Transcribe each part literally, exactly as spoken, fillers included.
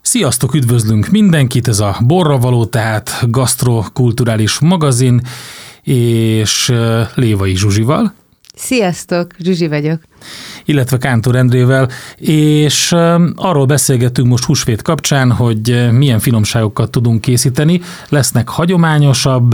Sziasztok, üdvözlünk mindenkit, ez a Borra való, tehát gasztrokulturális magazin, és Lévai Zsuzsival. Sziasztok, Zsuzsi vagyok. Illetve Kántor Endrével, és arról beszélgetünk most húsvét kapcsán, hogy milyen finomságokat tudunk készíteni. Lesznek hagyományosabb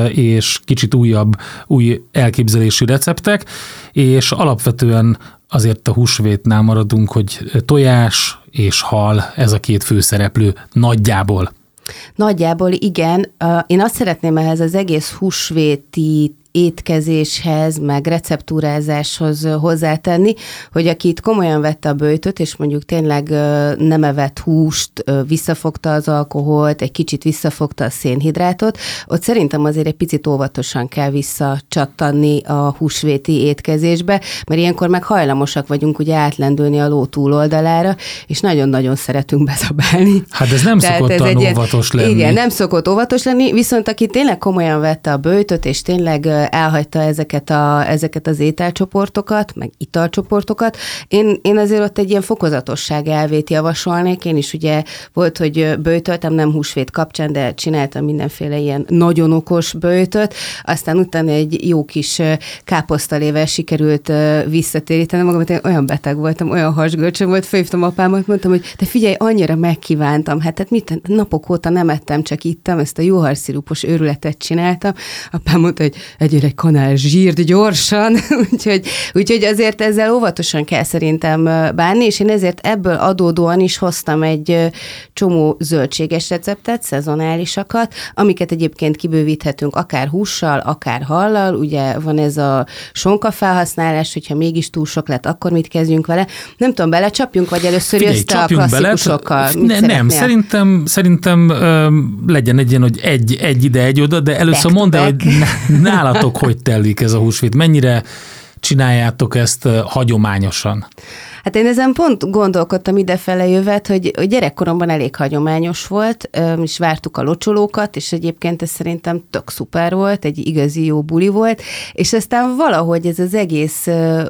és kicsit újabb, új elképzelésű receptek, és alapvetően azért a húsvétnál maradunk, hogy tojás és hal, ez a két főszereplő nagyjából. Nagyjából igen. Én azt szeretném ehhez az egész húsvéti étkezéshez, meg receptúrázáshoz hozzátenni, hogy aki itt komolyan vette a böjtöt, és mondjuk tényleg nem evett húst, visszafogta az alkoholt, egy kicsit visszafogta a szénhidrátot, ott szerintem azért egy picit óvatosan kell visszacsattanni a húsvéti étkezésbe, mert ilyenkor meg hajlamosak vagyunk ugye átlendülni a ló túloldalára, és nagyon-nagyon szeretünk bezabálni. Hát ez nem Tehát szokott ez óvatos lenni. Igen, nem szokott óvatos lenni, viszont aki tényleg komolyan vette a böjtöt, és tényleg elhagyta ezeket, a, ezeket az ételcsoportokat, meg italcsoportokat. Én, én azért ott egy ilyen fokozatosság elvét javasolnék. Én is ugye volt, hogy böjtöltem, nem húsvét kapcsán, de csináltam mindenféle ilyen nagyon okos böjtöt. Aztán utána egy jó kis káposztalével sikerült visszatérítenem magamat. Én olyan beteg voltam, olyan hasgörcsöm volt, felhívtam apámat, mondtam, hogy te figyelj, annyira megkívántam. Hát, hát mit, napok óta nem ettem, csak ittam, ezt a juharszirupos őrületet csináltam. Apám mondta, hogy egy egy kanál zsírt gyorsan, úgyhogy, úgyhogy azért ezzel óvatosan kell szerintem bánni, és én ezért ebből adódóan is hoztam egy csomó zöldséges receptet, szezonálisakat, amiket egyébként kibővíthetünk akár hússal, akár hallal, ugye van ez a sonka felhasználás, hogyha mégis túl sok lett, akkor mit kezdjünk vele. Nem tudom, belecsapjunk, vagy először Figyelj, jössz a klasszikusokkal? Ne, nem, szerintem, szerintem ö, legyen egy ilyen, hogy egy, egy ide, egy oda, de először mondd el, hogy nálatok hogy telik ez a húsvét? Mennyire csináljátok ezt hagyományosan? Hát én ezen pont gondolkodtam idefele jövet, hogy gyerekkoromban elég hagyományos volt, és vártuk a locsolókat, és egyébként ez szerintem tök szuper volt, egy igazi jó buli volt, és aztán valahogy ez az egész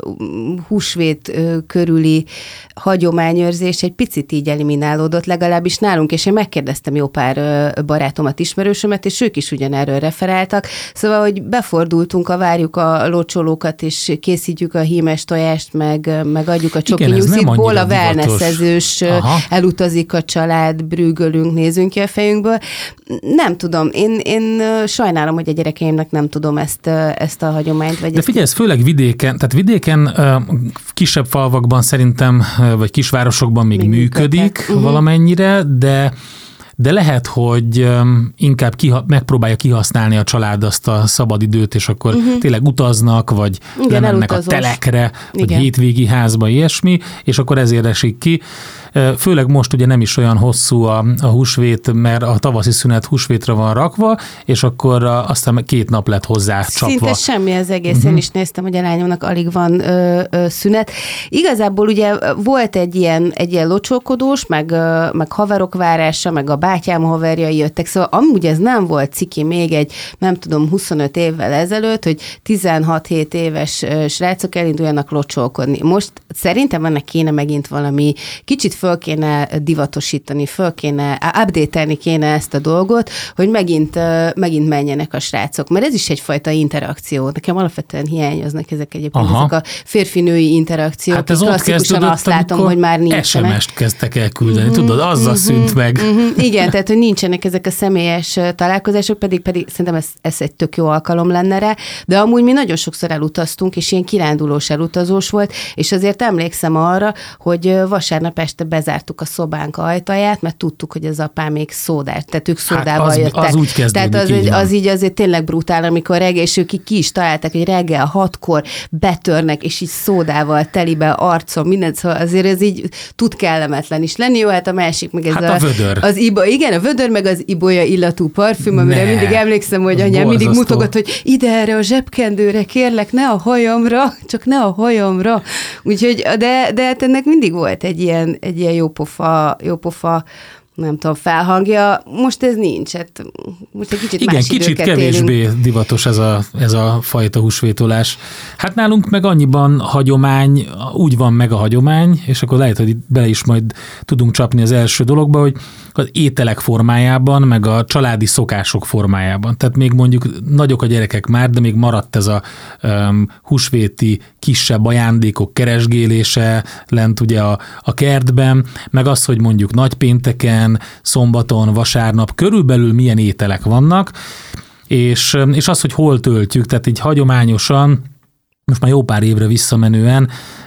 húsvét körüli hagyományőrzés egy picit így eliminálódott, legalábbis nálunk, és én megkérdeztem jó pár barátomat, ismerősömet, és ők is ugyanerről referáltak, szóval, hogy befordultunk, a várjuk a locsolókat, és készítjük a hímes tojást, meg, meg adjuk a csoki nyuszitból, a wellnessezős, elutazik a család, brügölünk, nézünk ki a fejünkből. Nem tudom, én, én sajnálom, hogy a gyerekeimnek nem tudom ezt, ezt a hagyományt. Vagy De figyelj, ez főleg vidéken, tehát vidéken kisebb falvakban szerintem, vagy kisvárosokban még, még működik uh-huh. valamennyire, de de lehet, hogy inkább kiha- megpróbálja kihasználni a család azt a szabadidőt, és akkor uh-huh. tényleg utaznak, vagy igen, lemennek elutazós. A telekre, vagy igen. hétvégi házba, ilyesmi, és akkor ezért esik ki. Főleg most ugye nem is olyan hosszú a, a húsvét, mert a tavaszi szünet húsvétre van rakva, és akkor aztán két nap lett hozzá csapva. Szinte semmi az egész. Uh-huh. Én is néztem, hogy a lányomnak alig van ö, ö, szünet. Igazából ugye volt egy ilyen, egy ilyen locsolkodós, meg, ö, meg haverok várása, meg a bátyám haverjai jöttek, szóval amúgy ez nem volt ciki még egy, nem tudom, huszonöt évvel ezelőtt, hogy tizenhat-hét éves srácok elinduljanak locsolkodni. Most szerintem ennek kéne megint valami kicsit föl kéne divatosítani, föl kéne, update-elni kéne ezt a dolgot, hogy megint, megint menjenek a srácok. Mert ez is egyfajta interakció. Nekem alapvetően hiányoznak ezek egyébként, Aha. ezek a férfi-női interakciók. Hát ez ott kezdődött, azt látom, hogy már nincsenek. es em est kezdtek el küldeni, uh-huh, tudod, azzal uh-huh, szűnt meg. Uh-huh. Igen, tehát, hogy nincsenek ezek a személyes találkozások, pedig, pedig szerintem ez, ez egy tök jó alkalom lenne rá, de amúgy mi nagyon sokszor elutaztunk, és ilyen kirándulós elutazós volt, és azért emlékszem arra, hogy vasárnap este bezártuk a szobánk ajtaját, mert tudtuk, hogy az apám még szódát, tehát ők szódával hát az, jöttek. Az úgy kezdődik, tehát az, így az így azért tényleg brutál, amikor reggel, és ők ki is találták, hogy reggel hatkor betörnek, és így szódával telibe arcom, mindent, szóval azért ez így tud kellemetlen is lenni. Jó, hát a másik meg ez hát a, a vödör. Az ibo, igen, a vödör meg az ibolya illatú parfüm, amire ne, mindig emlékszem, hogy anyám mindig mutogat, hogy ide erre a zsebkendőre, kérlek, ne a hajamra, csak ne a hajamra. Úgyhogy, de, de hát ennek mindig volt egy ilyen, egy ilyen jópofa, jópofa nem tudom, felhangja. Most ez nincs. Hát most egy kicsit Igen, más kicsit kevésbé élünk. divatos ez a, ez a fajta húsvétolás. Hát nálunk meg annyiban hagyomány, úgy van meg a hagyomány, és akkor lehet, hogy bele is majd tudunk csapni az első dologba, hogy az ételek formájában, meg a családi szokások formájában. Tehát még mondjuk nagyok a gyerekek már, de még maradt ez a um, húsvéti kisebb ajándékok keresgélése lent ugye a, a kertben, meg az, hogy mondjuk nagypénteken, szombaton, vasárnap körülbelül milyen ételek vannak, és, és az, hogy hol töltjük, tehát így hagyományosan, most már jó pár évre visszamenően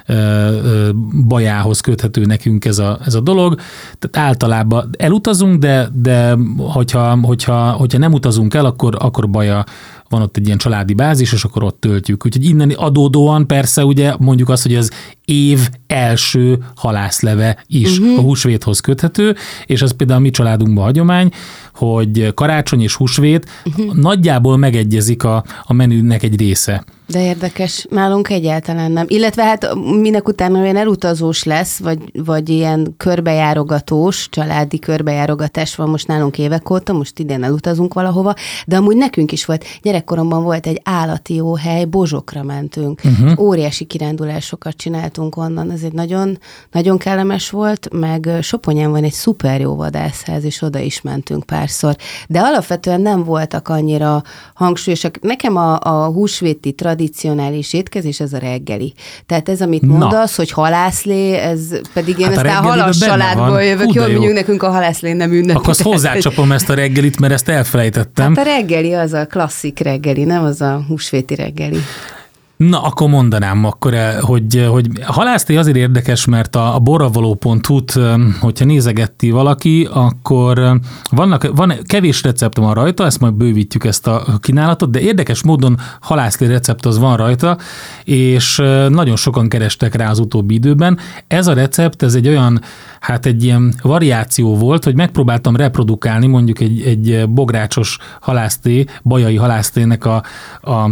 Bajához köthető nekünk ez a, ez a dolog. Tehát általában elutazunk, de, de hogyha, hogyha, hogyha nem utazunk el, akkor, akkor Baja van ott egy ilyen családi bázis, és akkor ott töltjük. Úgyhogy innen adódóan persze ugye mondjuk azt, hogy az év első halászleve is uh-huh. a húsvéthoz köthető, és ez például a mi családunkban hagyomány, hogy karácsony és húsvét uh-huh. nagyjából megegyezik a, a menünek egy része. De érdekes, nálunk egyáltalán nem. Illetve hát minek utána olyan elutazós lesz, vagy, vagy ilyen körbejárogatós, családi körbejárogatás van most nálunk évek óta, most idén elutazunk valahova, de amúgy nekünk is volt. Gyerekkoromban volt egy állati jó hely, Bozsokra mentünk. Uh-huh. Óriási kirándulásokat csináltunk onnan, ez egy nagyon, nagyon kellemes volt, meg Soponyán van egy szuper jó vadászház, és oda is mentünk párszor. De alapvetően nem voltak annyira hangsúlyosak. Nekem a, a húsvéti tradicionális étkezés, ez a reggeli. Tehát ez, amit mondasz, Na. hogy halászlé, ez pedig én hát aztán a halas családból jövök. Jól mondjuk nekünk a halászlé nem ünnepi. Akkor azt hozzácsapom ezt a reggelit, mert ezt elfelejtettem. Hát a reggeli az a klasszik reggeli, nem az a húsvéti reggeli. Na, akkor mondanám akkor, hogy, hogy halászlé azért érdekes, mert a, a borravaló pont hu-t, hogyha nézegetti valaki, akkor vannak, van kevés recept van rajta, ezt majd bővítjük ezt a kínálatot, de érdekes módon halászlé recept az van rajta, és nagyon sokan kerestek rá az utóbbi időben. Ez a recept, ez egy olyan, hát egy ilyen variáció volt, hogy megpróbáltam reprodukálni mondjuk egy, egy bográcsos halászlé, bajai halászlének a, a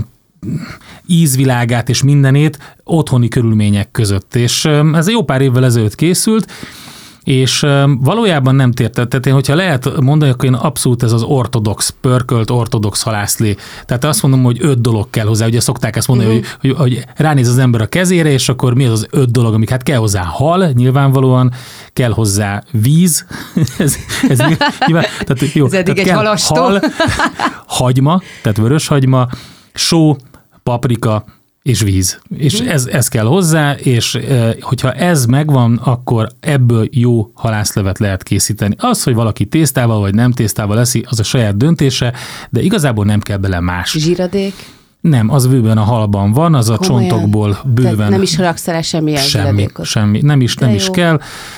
ízvilágát és mindenét otthoni körülmények között. És ez jó pár évvel ezelőtt készült, és valójában nem térte. Tehát én, hogyha lehet mondani, akkor én abszolút ez az ortodox, pörkölt ortodox halászlé. Tehát azt mondom, hogy öt dolog kell hozzá. Ugye szokták ezt mondani, uh-huh. hogy, hogy, hogy ránéz az ember a kezére, és akkor mi az az öt dolog, amik hát kell hozzá hal, nyilvánvalóan, kell hozzá víz. ez, ez, nyilván, tehát, jó, ez eddig tehát egy halastó. Hal, hagyma, tehát vörös hagyma, só, paprika és víz. És ez, ez kell hozzá, és e, hogyha ez megvan, akkor ebből jó halászlevet lehet készíteni. Az, hogy valaki tésztával vagy nem tésztával eszi, az a saját döntése, de igazából nem kell bele más. Zsíradék? Nem, az bőven a halban van, az a Komolyan? Csontokból bőven. Tehát nem is raksz el semmilyen semmi, zsíradékot? Semmi, nem is, nem is kell.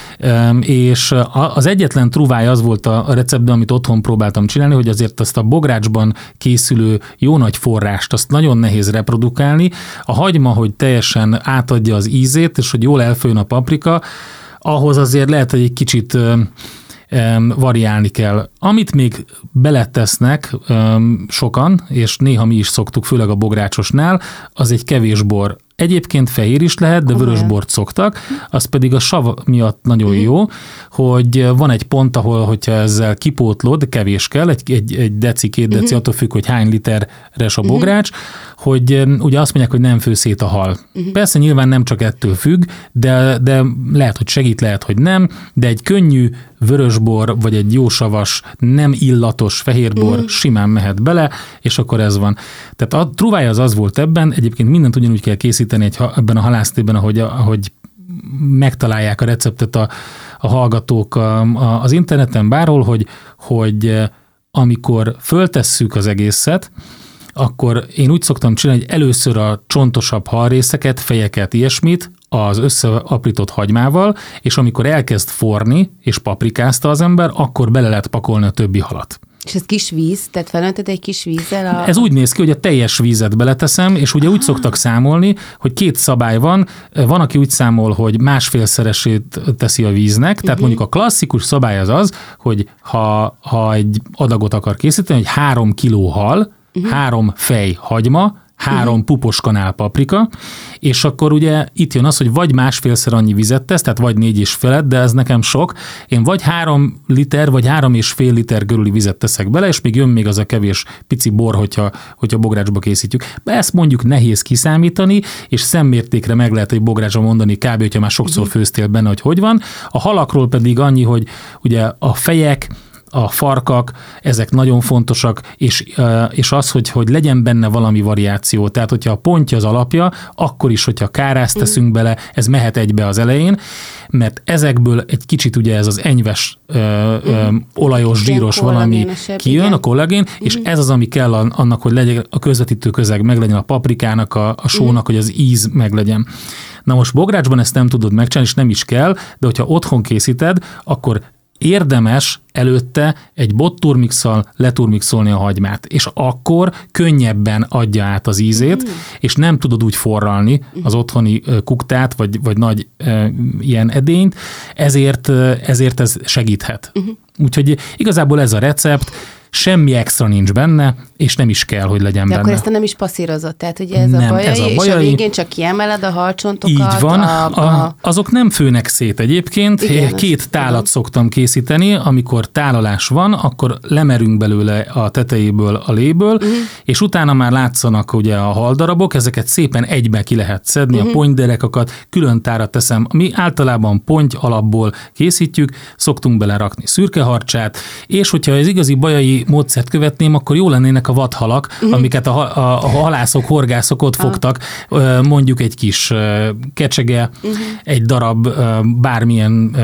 És az egyetlen truváj az volt a receptben, amit otthon próbáltam csinálni, hogy azért azt a bográcsban készülő jó nagy forrást, azt nagyon nehéz reprodukálni. A hagyma, hogy teljesen átadja az ízét, és hogy jól elfőjön a paprika, ahhoz azért lehet, hogy egy kicsit variálni kell. Amit még beletesznek sokan, és néha mi is szoktuk, főleg a bográcsosnál, az egy kevés bor. Egyébként fehér is lehet, de vörös bort szoktak, az pedig a sav miatt nagyon jó, hogy van egy pont, ahol, hogyha ezzel kipótlod, kevés kell, egy, egy, egy deci, két deci, attól függ, hogy hány literes a bogrács, hogy ugye azt mondják, hogy nem fő szét a hal. Persze nyilván nem csak ettől függ, de, de lehet, hogy segít, lehet, hogy nem, de egy könnyű vörösbor, vagy egy jó savas, nem illatos fehérbor mm. simán mehet bele, és akkor ez van. Tehát a truvája az az volt ebben, egyébként mindent ugyanúgy kell készíteni egy, ebben a halászlében, ahogy, ahogy megtalálják a receptet a, a hallgatók a, a, az interneten bárhol, hogy, hogy amikor föltesszük az egészet, akkor én úgy szoktam csinálni, hogy először a csontosabb halrészeket, fejeket, ilyesmit az összeaprított hagymával, és amikor elkezd forni, és paprikázta az ember, akkor bele lehet pakolni a többi halat. És ez kis víz, tehát felöntöd egy kis vízzel? A... Ez úgy néz ki, hogy a teljes vízet beleteszem, és ugye úgy szoktak számolni, hogy két szabály van. Van, aki úgy számol, hogy másfélszeresét teszi a víznek, tehát uh-huh. mondjuk a klasszikus szabály az az, hogy ha, ha egy adagot akar készíteni, hogy három kiló hal, uh-huh. három fej hagyma, három uh-huh. pupos kanál paprika, és akkor ugye itt jön az, hogy vagy másfélszer annyi vizet tesz, tehát vagy négy és felett, de ez nekem sok. Én vagy három liter, vagy három és fél liter körüli vizet teszek bele, és még jön még az a kevés pici bor, hogyha, hogyha bográcsba készítjük. Ezt mondjuk nehéz kiszámítani, és szemmértékre meg lehet egy bográcsba mondani, kb. Hogyha már sokszor uh-huh. főztél benne, hogy hogy van. A halakról pedig annyi, hogy ugye a fejek, a farkak, ezek nagyon fontosak, és, és az, hogy, hogy legyen benne valami variáció. Tehát, hogyha a pontja az alapja, akkor is, hogyha kárászt teszünk bele, ez mehet egybe az elején, mert ezekből egy kicsit ugye ez az enyves, ö, ö, olajos, zsíros valami kijön, igen. a kollagén, és uh-huh. ez az, ami kell annak, hogy legyen a közvetítő közeg, meglegyen a paprikának, a, a sónak, uh-huh. hogy az íz meglegyen. Na most bográcsban ezt nem tudod megcsinálni, és nem is kell, de hogyha otthon készíted, akkor érdemes előtte egy botturmixal leturmixolni a hagymát, és akkor könnyebben adja át az ízét, mm. és nem tudod úgy forralni az otthoni kuktát, vagy, vagy nagy e, ilyen edényt, ezért, ezért ez segíthet. Mm. Úgyhogy igazából ez a recept, semmi extra nincs benne, és nem is kell, hogy legyen de benne. akkor ezt nem is passzírozott, tehát ugye ez, nem, a bajai, ez a bajai, és a végén csak kiemeled a halcsontokat. Így van, a, a... A, azok nem főnek szét egyébként. Igen, Két tálat tudom. szoktam készíteni, amikor tálalás van, akkor lemerünk belőle a tetejéből a léből, uh-huh. és utána már látszanak ugye a haldarabok, ezeket szépen egybe ki lehet szedni, uh-huh. a pontyderekakat külön tára teszem. Mi általában ponty alapból készítjük, szoktunk belerakni szürkeharcsát, és hogyha ez igazi bajai módszert követném, akkor jó lennének a vadhalak, uh-huh. amiket a, a, a halászok, horgászok ott uh-huh. fogtak, mondjuk egy kis kecsege, uh-huh. egy darab bármilyen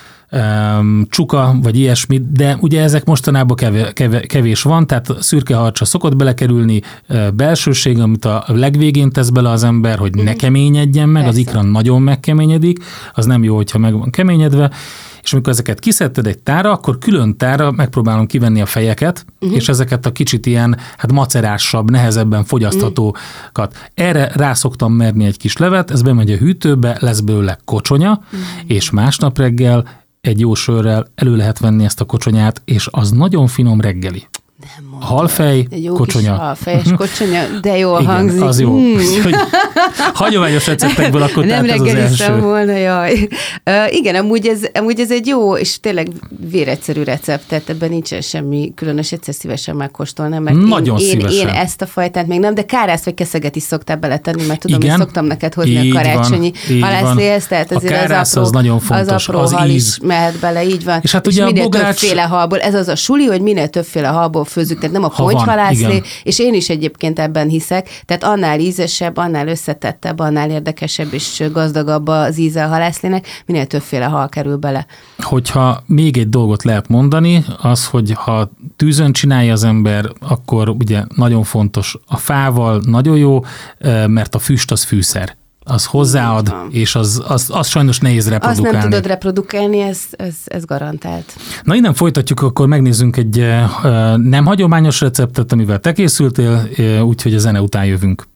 csuka, vagy ilyesmi, de ugye ezek mostanában kevés van, tehát szürkeharcsa szokott belekerülni, belsőség, amit a legvégén tesz bele az ember, hogy uh-huh. ne keményedjen meg, Persze. az ikra nagyon megkeményedik, az nem jó, hogyha meg van keményedve, és amikor ezeket kiszedted egy tára, akkor külön tára megpróbálom kivenni a fejeket, uh-huh. és ezeket a kicsit ilyen hát macerásabb, nehezebben fogyaszthatókat. Uh-huh. Erre rá szoktam merni egy kis levet, ez bemegy a hűtőbe, lesz belőle kocsonya, uh-huh. és másnap reggel egy jó sörrel elő lehet venni ezt a kocsonyát, és az nagyon finom reggeli. Halfej, jó kocsonya. Kis halfejes kocsonya, de jól Igen, hangzik. az jó. Mm. Hagyományos receptekből akkor nem tehát ez az első. volna, jaj. Uh, igen, amúgy ez, amúgy ez egy jó, és tényleg véregyszerű recept, tehát ebben nincsen semmi különös, egyszer szívesen megkóstolnám, mert Nagyon én, szívesen. Én, én ezt a fajtát még nem, de kárászt vagy keszeget is szoktál beletenni, mert tudom, igen, hogy szoktam neked hozni így a karácsonyi halászléhez, tehát azért az apró, az nagyon fontos, az apró az hal íz. is mehet bele, így van. És hát és ugye minél a bogrács... többféle halból, ez az a suli, hogy minél többféle halból főzzük, tehát nem a pontyhalászlé, és én is egyébként ebben hiszek, tehát annál ízesebb, annál összetettebb, annál érdekesebb és gazdagabb az íze a halászlének, minél többféle hal kerül bele. Hogyha még egy dolgot lehet mondani, az, hogy ha tűzön csinálja az ember, akkor ugye nagyon fontos a fával, nagyon jó, mert a füst az fűszer. Az hozzáad, és az, az, az sajnos nehéz reprodukálni. Azt nem tudod reprodukálni, ez, ez, ez garantált. Na innen folytatjuk, akkor megnézzünk egy nem hagyományos receptet, amivel te készültél, úgyhogy a zene után jövünk.